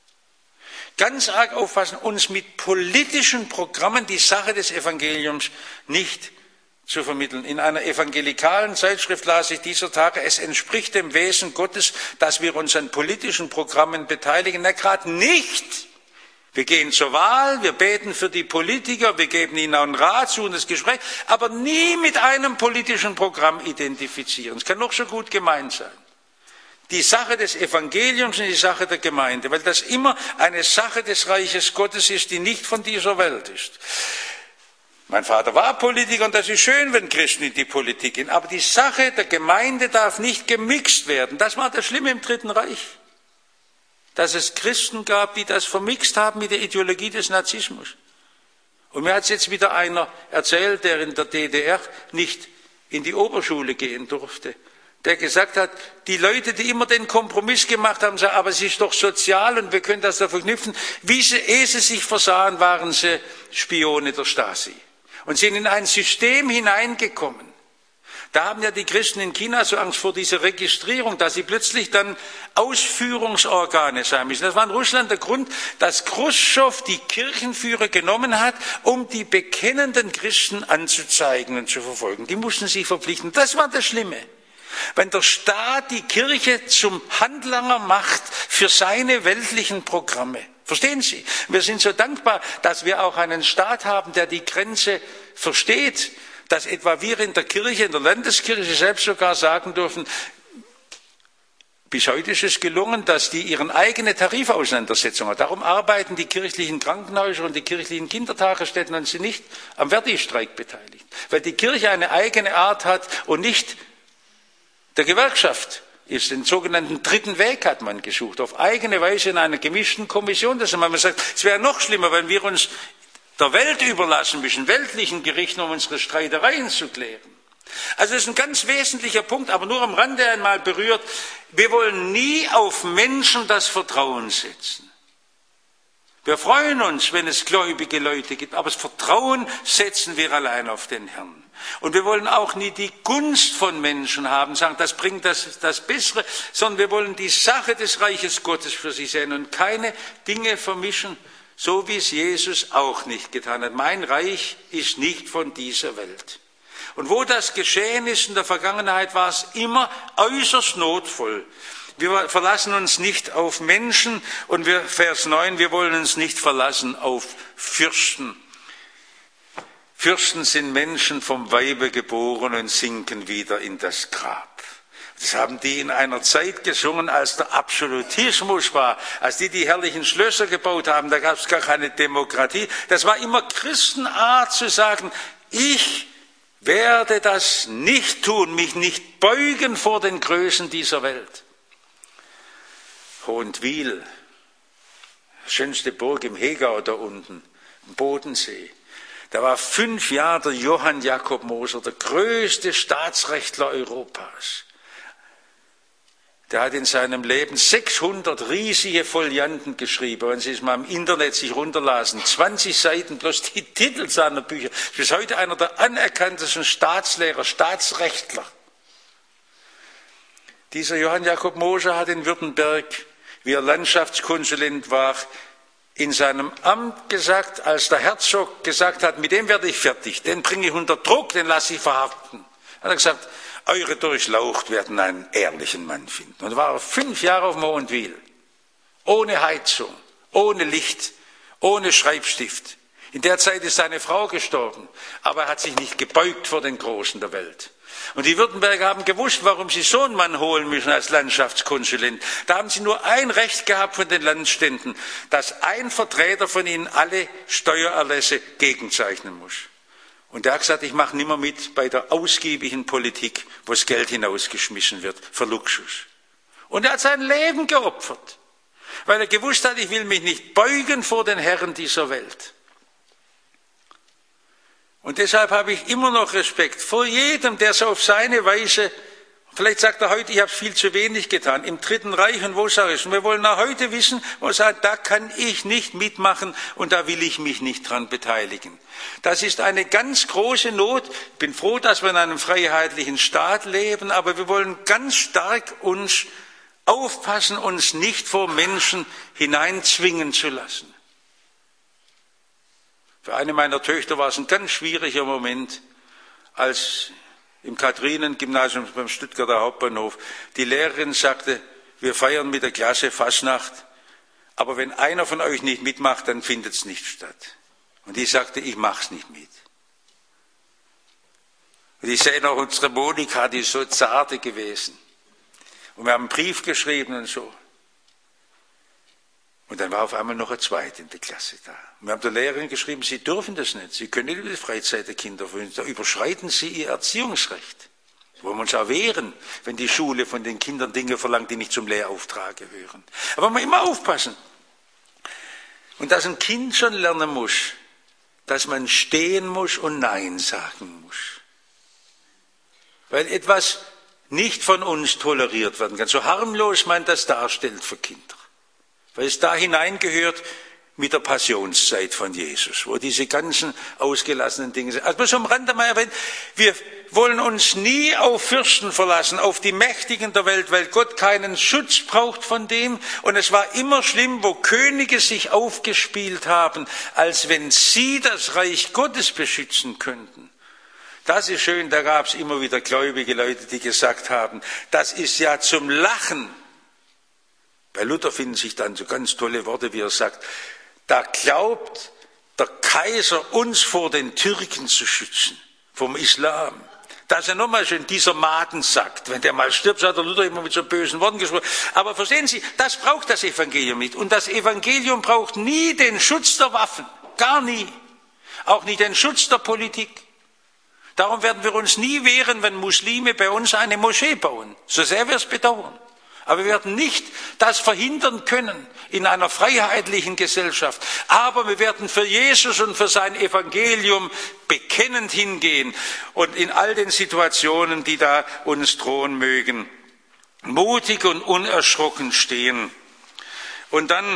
Ganz arg aufpassen, uns mit politischen Programmen die Sache des Evangeliums nicht zu vermitteln. In einer evangelikalen Zeitschrift las ich dieser Tage, es entspricht dem Wesen Gottes, dass wir uns an politischen Programmen beteiligen. Na, gerade nicht. Wir gehen zur Wahl, wir beten für die Politiker, wir geben ihnen auch einen Rat zu und das Gespräch, aber nie mit einem politischen Programm identifizieren. Es kann noch so gut gemeint sein. Die Sache des Evangeliums und die Sache der Gemeinde, weil das immer eine Sache des Reiches Gottes ist, die nicht von dieser Welt ist. Mein Vater war Politiker und das ist schön, wenn Christen in die Politik gehen, aber die Sache der Gemeinde darf nicht gemixt werden. Das war das Schlimme im Dritten Reich. Dass es Christen gab, die das vermixt haben mit der Ideologie des Nazismus. Und mir hat es jetzt wieder einer erzählt, der in der D D R nicht in die Oberschule gehen durfte, der gesagt hat, die Leute, die immer den Kompromiss gemacht haben, sagen, aber es ist doch sozial und wir können das da verknüpfen. Wie sie, ehe sie sich versahen, waren sie Spione der Stasi und sind in ein System hineingekommen. Da haben ja die Christen in China so Angst vor dieser Registrierung, dass sie plötzlich dann Ausführungsorgane sein müssen. Das war in Russland der Grund, dass Chruschtschow die Kirchenführer genommen hat, um die bekennenden Christen anzuzeigen und zu verfolgen. Die mussten sich verpflichten. Das war das Schlimme. Wenn der Staat die Kirche zum Handlanger macht für seine weltlichen Programme. Verstehen Sie? Wir sind so dankbar, dass wir auch einen Staat haben, der die Grenze versteht, dass etwa wir in der Kirche, in der Landeskirche selbst sogar sagen dürfen, bis heute ist es gelungen, dass die ihren eigene Tarifauseinandersetzung haben. Darum arbeiten die kirchlichen Krankenhäuser und die kirchlichen Kindertagesstätten und sind nicht am Verdi-Streik beteiligt. Weil die Kirche eine eigene Art hat und nicht der Gewerkschaft ist. Den sogenannten dritten Weg hat man gesucht, auf eigene Weise in einer gemischten Kommission. Dass man sagt, es wäre noch schlimmer, wenn wir uns der Welt überlassen müssen, weltlichen Gerichten, um unsere Streitereien zu klären. Also das ist ein ganz wesentlicher Punkt, aber nur am Rande einmal berührt. Wir wollen nie auf Menschen das Vertrauen setzen. Wir freuen uns, wenn es gläubige Leute gibt, aber das Vertrauen setzen wir allein auf den Herrn. Und wir wollen auch nie die Gunst von Menschen haben, sagen, das bringt das, das Bessere, sondern wir wollen die Sache des Reiches Gottes für sich sehen und keine Dinge vermischen, so wie es Jesus auch nicht getan hat. Mein Reich ist nicht von dieser Welt. Und wo das geschehen ist in der Vergangenheit, war es immer äußerst notvoll. Wir verlassen uns nicht auf Menschen und wir, Vers neun, wir wollen uns nicht verlassen auf Fürsten. Fürsten sind Menschen vom Weibe geboren und sinken wieder in das Grab. Das haben die in einer Zeit gesungen, als der Absolutismus war, als die die herrlichen Schlösser gebaut haben, da gab es gar keine Demokratie. Das war immer Christenart zu sagen, ich werde das nicht tun, mich nicht beugen vor den Größen dieser Welt. Hohentwiel, schönste Burg im Hegau da unten, am Bodensee. Da war fünf Jahre der Johann Jakob Moser, der größte Staatsrechtler Europas. Der hat in seinem Leben sechshundert riesige Folianten geschrieben. Wenn Sie es mal im Internet sich runterlassen, zwanzig Seiten bloß die Titel seiner Bücher. Er ist heute einer der anerkanntesten Staatslehrer, Staatsrechtler. Dieser Johann Jakob Moser hat in Württemberg, wie er Landschaftskonsulent war, in seinem Amt gesagt, als der Herzog gesagt hat, mit dem werde ich fertig, den bringe ich unter Druck, den lasse ich verhaften. Hat er gesagt, eure Durchlaucht werden einen ehrlichen Mann finden. Und war fünf Jahre auf dem Hohentwiel, ohne Heizung, ohne Licht, ohne Schreibstift. In der Zeit ist seine Frau gestorben, aber er hat sich nicht gebeugt vor den Großen der Welt. Und die Württemberger haben gewusst, warum sie so einen Mann holen müssen als Landschaftskonsulent. Da haben sie nur ein Recht gehabt von den Landständen, dass ein Vertreter von ihnen alle Steuererlässe gegenzeichnen muss. Und der hat gesagt, ich mache nimmer mit bei der ausgiebigen Politik, wo das Geld hinausgeschmissen wird für Luxus. Und er hat sein Leben geopfert, weil er gewusst hat, ich will mich nicht beugen vor den Herren dieser Welt. Und deshalb habe ich immer noch Respekt vor jedem, der so auf seine Weise, vielleicht sagt er heute, ich habe viel zu wenig getan, im Dritten Reich und wo es auch ist. Und wir wollen auch heute wissen, wo er sagt, da kann ich nicht mitmachen und da will ich mich nicht dran beteiligen. Das ist eine ganz große Not. Ich bin froh, dass wir in einem freiheitlichen Staat leben, aber wir wollen ganz stark uns aufpassen, uns nicht vor Menschen hineinzwingen zu lassen. Für eine meiner Töchter war es ein ganz schwieriger Moment, als im Katharinen-Gymnasium beim Stuttgarter Hauptbahnhof die Lehrerin sagte, wir feiern mit der Klasse Fastnacht, aber wenn einer von euch nicht mitmacht, dann findet es nicht statt. Und ich sagte, ich mach's nicht mit. Und ich sehe noch unsere Monika, die ist so zarte gewesen. Und wir haben einen Brief geschrieben und so. Und dann war auf einmal noch ein Zweiter in der Klasse da. Und wir haben der Lehrerin geschrieben, Sie dürfen das nicht. Sie können nicht die Freizeit der Kinder verhindern. Da überschreiten Sie Ihr Erziehungsrecht. Da wollen wir uns auch wehren, wenn die Schule von den Kindern Dinge verlangt, die nicht zum Lehrauftrag gehören. Aber man muss immer aufpassen. Und dass ein Kind schon lernen muss, dass man stehen muss und Nein sagen muss. Weil etwas nicht von uns toleriert werden kann. So harmlos man das darstellt für Kinder. Weil es da hineingehört mit der Passionszeit von Jesus, wo diese ganzen ausgelassenen Dinge sind. Also bloß am Rande mal erwähnt, wir wollen uns nie auf Fürsten verlassen, auf die Mächtigen der Welt, weil Gott keinen Schutz braucht von dem. Und es war immer schlimm, wo Könige sich aufgespielt haben, als wenn sie das Reich Gottes beschützen könnten. Das ist schön, da gab es immer wieder gläubige Leute, die gesagt haben, das ist ja zum Lachen. Bei Luther finden sich dann so ganz tolle Worte, wie er sagt, da glaubt der Kaiser uns vor den Türken zu schützen, vom Islam. Dass er nochmal schön dieser Maden sagt, wenn der mal stirbt, hat der Luther immer mit so bösen Worten gesprochen. Aber verstehen Sie, das braucht das Evangelium nicht. Und das Evangelium braucht nie den Schutz der Waffen, gar nie. Auch nicht den Schutz der Politik. Darum werden wir uns nie wehren, wenn Muslime bei uns eine Moschee bauen, so sehr wir es bedauern. Aber wir werden nicht das verhindern können in einer freiheitlichen Gesellschaft. Aber wir werden für Jesus und für sein Evangelium bekennend hingehen und in all den Situationen, die da uns drohen mögen, mutig und unerschrocken stehen. Und dann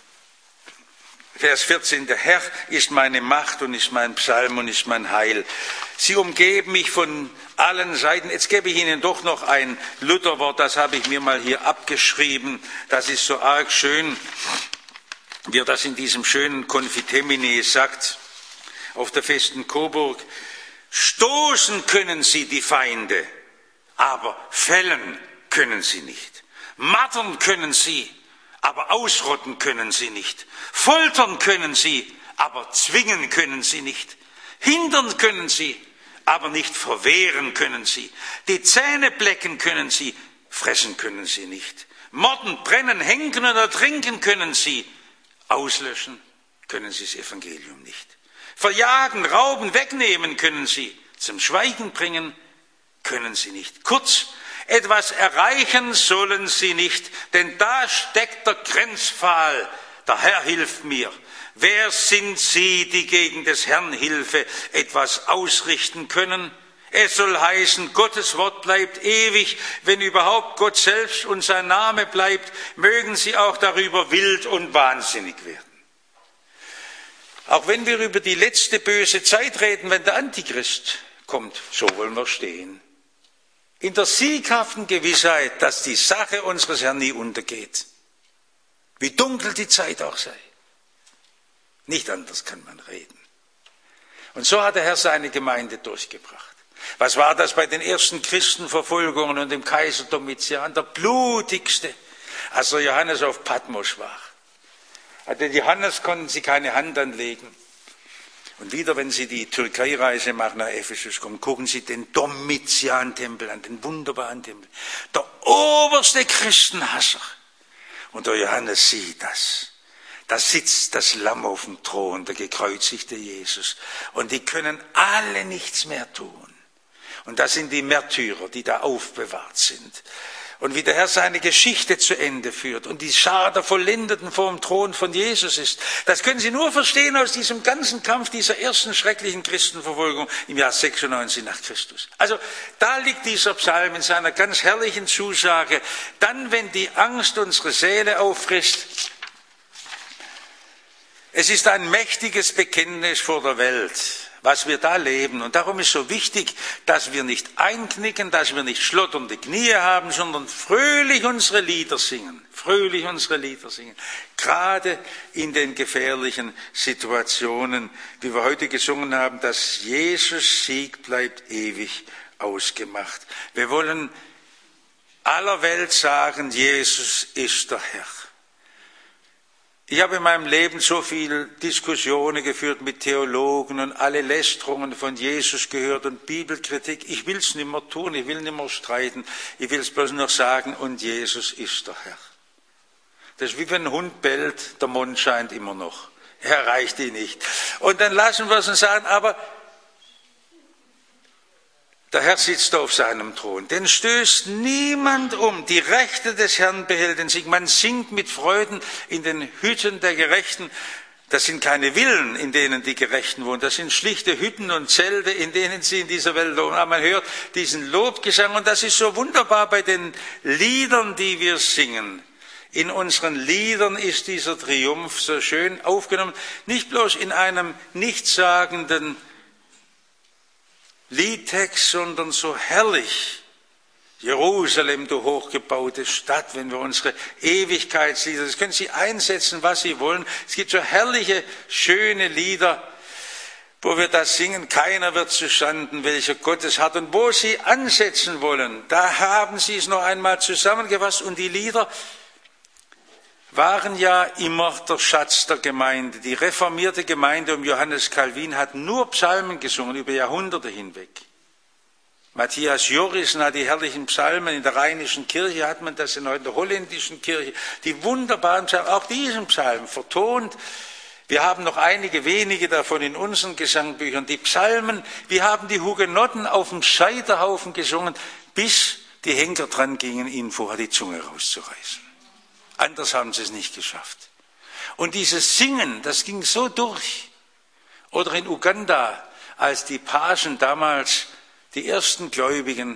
Vers vierzehn, der Herr ist meine Macht und ist mein Psalm und ist mein Heil. Sie umgeben mich von allen Seiten. Jetzt gebe ich Ihnen doch noch ein Lutherwort, das habe ich mir mal hier abgeschrieben. Das ist so arg schön, wie er das in diesem schönen Confitemine sagt, auf der festen Coburg. Stoßen können Sie die Feinde, aber fällen können Sie nicht. Martern können Sie, aber ausrotten können Sie nicht. Foltern können Sie, aber zwingen können Sie nicht. Hindern können Sie, aber nicht verwehren können Sie. Die Zähne blecken können Sie, fressen können Sie nicht. Morden, brennen, henken oder ertrinken können Sie. Auslöschen können Sie das Evangelium nicht. Verjagen, rauben, wegnehmen können Sie. Zum Schweigen bringen können Sie nicht. Kurz, etwas erreichen sollen Sie nicht, denn da steckt der Grenzpfahl. Der Herr hilft mir. Wer sind Sie, die gegen des Herrn Hilfe etwas ausrichten können? Es soll heißen, Gottes Wort bleibt ewig. Wenn überhaupt Gott selbst und sein Name bleibt, mögen Sie auch darüber wild und wahnsinnig werden. Auch wenn wir über die letzte böse Zeit reden, wenn der Antichrist kommt, so wollen wir stehen. In der sieghaften Gewissheit, dass die Sache unseres Herrn nie untergeht. Wie dunkel die Zeit auch sei. Nicht anders kann man reden. Und so hat der Herr seine Gemeinde durchgebracht. Was war das bei den ersten Christenverfolgungen und dem Kaiser Domitian? Der blutigste, als der Johannes auf Patmos war. Den Johannes konnten sie keine Hand anlegen. Und wieder, wenn Sie die Türkei-Reise machen nach Ephesus kommen, gucken Sie den Domitian-Tempel an, den wunderbaren Tempel. Der oberste Christenhasser. Und der Johannes sieht das. Da sitzt das Lamm auf dem Thron, der gekreuzigte Jesus. Und die können alle nichts mehr tun. Und das sind die Märtyrer, die da aufbewahrt sind. Und wie der Herr seine Geschichte zu Ende führt und die Schar der Vollendeten vor dem Thron von Jesus ist, das können Sie nur verstehen aus diesem ganzen Kampf dieser ersten schrecklichen Christenverfolgung im Jahr sechsundneunzig nach Christus. Also da liegt dieser Psalm in seiner ganz herrlichen Zusage. Dann, wenn die Angst unsere Seele auffrisst, es ist ein mächtiges Bekenntnis vor der Welt, was wir da leben. Und darum ist so wichtig, dass wir nicht einknicken, dass wir nicht schlotternde Knie haben, sondern fröhlich unsere Lieder singen. Fröhlich unsere Lieder singen. Gerade in den gefährlichen Situationen, wie wir heute gesungen haben, dass Jesus Sieg bleibt ewig ausgemacht. Wir wollen aller Welt sagen, Jesus ist der Herr. Ich habe in meinem Leben so viele Diskussionen geführt mit Theologen und alle Lästerungen von Jesus gehört und Bibelkritik. Ich will es nicht mehr tun, ich will nicht mehr streiten, ich will es bloß noch sagen, und Jesus ist der Herr. Das ist wie wenn ein Hund bellt, der Mond scheint immer noch. Er erreicht ihn nicht. Und dann lassen wir es und sagen, aber der Herr sitzt auf seinem Thron, den stößt niemand um. Die Rechte des Herrn behält den Sieg. Man singt mit Freuden in den Hütten der Gerechten. Das sind keine Villen, in denen die Gerechten wohnen. Das sind schlichte Hütten und Zelte, in denen sie in dieser Welt wohnen. Aber man hört diesen Lobgesang und das ist so wunderbar bei den Liedern, die wir singen. In unseren Liedern ist dieser Triumph so schön aufgenommen. Nicht bloß in einem nichtssagenden Liedtext, sondern so herrlich. Jerusalem, du hochgebaute Stadt, wenn wir unsere Ewigkeitslieder, das können Sie einsetzen, was Sie wollen. Es gibt so herrliche, schöne Lieder, wo wir das singen, keiner wird zustanden, welcher Gott es hat. Und wo Sie ansetzen wollen, da haben Sie es noch einmal zusammengefasst. Und die Lieder waren ja immer der Schatz der Gemeinde. Die reformierte Gemeinde um Johannes Calvin hat nur Psalmen gesungen, über Jahrhunderte hinweg. Matthias Jorissen hat die herrlichen Psalmen, in der rheinischen Kirche hat man das, in der holländischen Kirche, die wunderbaren Psalmen, auch diesen Psalm vertont. Wir haben noch einige wenige davon in unseren Gesangbüchern. Die Psalmen, wir haben die Hugenotten auf dem Scheiterhaufen gesungen, bis die Henker dran gingen, ihnen vorher die Zunge rauszureißen. Anders haben sie es nicht geschafft. Und dieses Singen, das ging so durch. Oder in Uganda, als die Pagen damals die ersten Gläubigen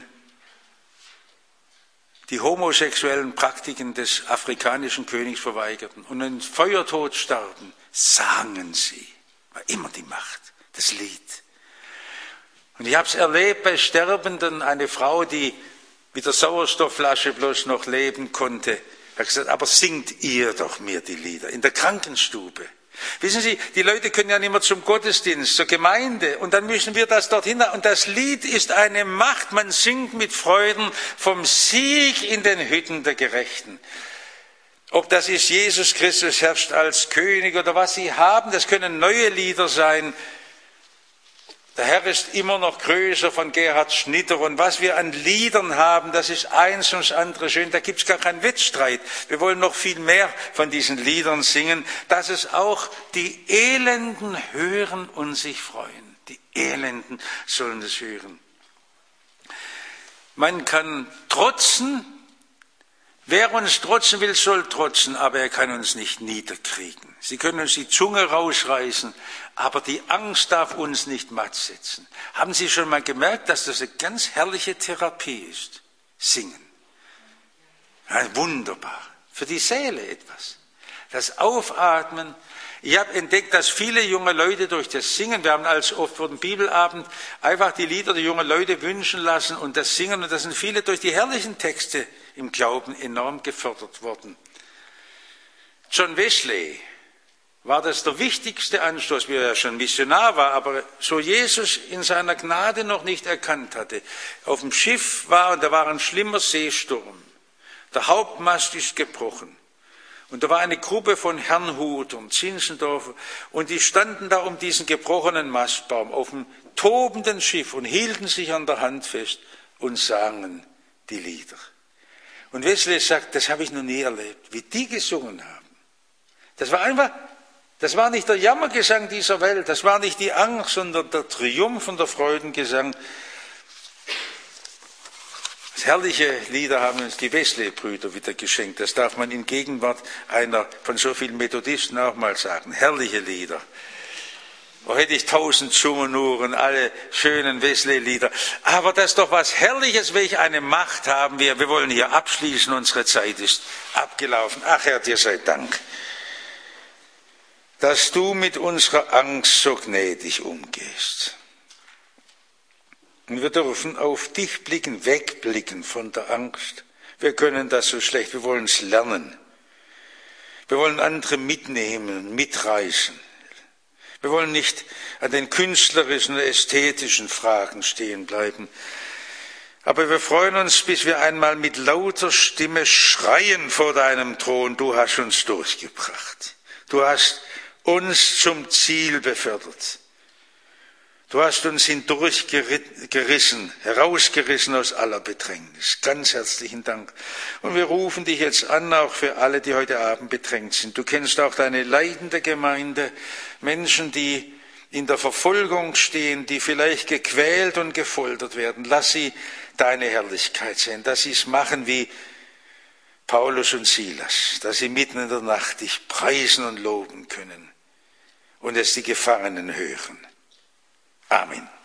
die homosexuellen Praktiken des afrikanischen Königs verweigerten und in Feuertod starben, sangen sie. War immer die Macht, das Lied. Und ich habe es erlebt bei Sterbenden, eine Frau, die mit der Sauerstoffflasche bloß noch leben konnte, hat gesagt, aber singt ihr doch mir die Lieder in der Krankenstube. Wissen Sie, die Leute können ja nicht mehr zum Gottesdienst, zur Gemeinde und dann müssen wir das dorthin. Und das Lied ist eine Macht, man singt mit Freuden vom Sieg in den Hütten der Gerechten. Ob das ist, Jesus Christus herrscht als König oder was Sie haben, das können neue Lieder sein. Der Herr ist immer noch größer von Gerhard Schnitter und was wir an Liedern haben, das ist eins und das andere schön, da gibt es gar keinen Wettstreit. Wir wollen noch viel mehr von diesen Liedern singen, dass es auch die Elenden hören und sich freuen. Die Elenden sollen es hören. Man kann trotzen, wer uns trotzen will, soll trotzen, aber er kann uns nicht niederkriegen. Sie können uns die Zunge rausreißen, aber die Angst darf uns nicht matt setzen. Haben Sie schon mal gemerkt, dass das eine ganz herrliche Therapie ist? Singen. Ja, wunderbar. Für die Seele etwas. Das Aufatmen. Ich habe entdeckt, dass viele junge Leute durch das Singen, wir haben als oft vor dem Bibelabend einfach die Lieder der jungen Leute wünschen lassen und das Singen, und da sind viele durch die herrlichen Texte im Glauben enorm gefördert worden. John Wesley war das der wichtigste Anstoß, wie er ja schon Missionar war, aber so Jesus in seiner Gnade noch nicht erkannt hatte. Auf dem Schiff war, und da war ein schlimmer Seesturm. Der Hauptmast ist gebrochen. Und da war eine Gruppe von Herrnhutern, Zinzendorfer, und die standen da um diesen gebrochenen Mastbaum auf dem tobenden Schiff und hielten sich an der Hand fest und sangen die Lieder. Und Wesley sagt, das habe ich noch nie erlebt, wie die gesungen haben. Das war einfach, das war nicht der Jammergesang dieser Welt, das war nicht die Angst, sondern der Triumph und der Freudengesang. Herrliche Lieder haben uns die Wesley-Brüder wieder geschenkt. Das darf man in Gegenwart einer von so vielen Methodisten auch mal sagen. Herrliche Lieder. Oh, hätte ich tausend Zungenuhren, alle schönen Wesley-Lieder. Aber das ist doch was Herrliches, welche eine Macht haben wir. Wir wollen hier abschließen, unsere Zeit ist abgelaufen. Ach Herr, dir sei Dank, dass du mit unserer Angst so gnädig umgehst. Und wir dürfen auf dich blicken, wegblicken von der Angst. Wir können das so schlecht, wir wollen es lernen. Wir wollen andere mitnehmen, mitreißen. Wir wollen nicht an den künstlerischen, ästhetischen Fragen stehen bleiben. Aber wir freuen uns, bis wir einmal mit lauter Stimme schreien vor deinem Thron, du hast uns durchgebracht. Du hast uns zum Ziel befördert. Du hast uns hindurchgerissen, herausgerissen aus aller Bedrängnis. Ganz herzlichen Dank. Und wir rufen dich jetzt an, auch für alle, die heute Abend bedrängt sind. Du kennst auch deine leidende Gemeinde, Menschen, die in der Verfolgung stehen, die vielleicht gequält und gefoltert werden. Lass sie deine Herrlichkeit sehen, dass sie es machen wie Paulus und Silas, dass sie mitten in der Nacht dich preisen und loben können und es die Gefangenen hören. Amen.